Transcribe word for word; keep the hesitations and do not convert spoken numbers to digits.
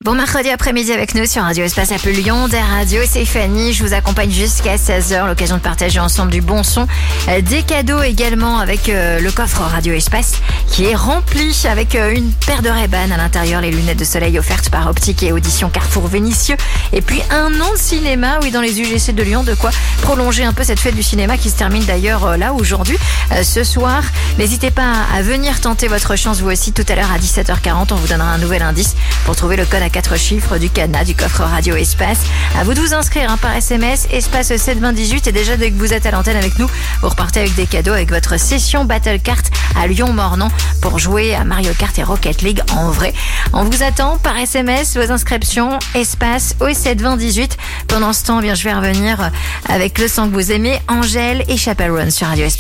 Bon mercredi après-midi avec nous sur Radio Espace à Lyon, des radios, c'est Fanny, je vous accompagne jusqu'à seize heures, l'occasion de partager ensemble du bon son, des cadeaux également avec euh, le coffre Radio Espace qui est rempli avec euh, une paire de Ray-Ban à l'intérieur, les lunettes de soleil offertes par Optique et Audition Carrefour Vénitieux et puis un an de cinéma, oui dans les U G C de Lyon, de quoi prolonger un peu cette fête du cinéma qui se termine d'ailleurs euh, là aujourd'hui, euh, ce soir. N'hésitez pas à venir tenter votre chance vous aussi tout à l'heure à dix-sept heures quarante, on vous donnera un nouvel indice pour trouver le code à quatre chiffres du cadenas du coffre Radio Espace. À vous de vous inscrire hein, par S M S, espace sept vingt dix-huit, et déjà dès que vous êtes à l'antenne avec nous, vous repartez avec des cadeaux avec votre session Battle Kart à Lyon-Mornan pour jouer à Mario Kart et Rocket League en vrai. On vous attend par S M S, vos inscriptions, espace au sept vingt dix-huit. Pendant ce temps, eh bien, je vais revenir avec le son que vous aimez, Angèle et Chapel Run sur Radio Espace.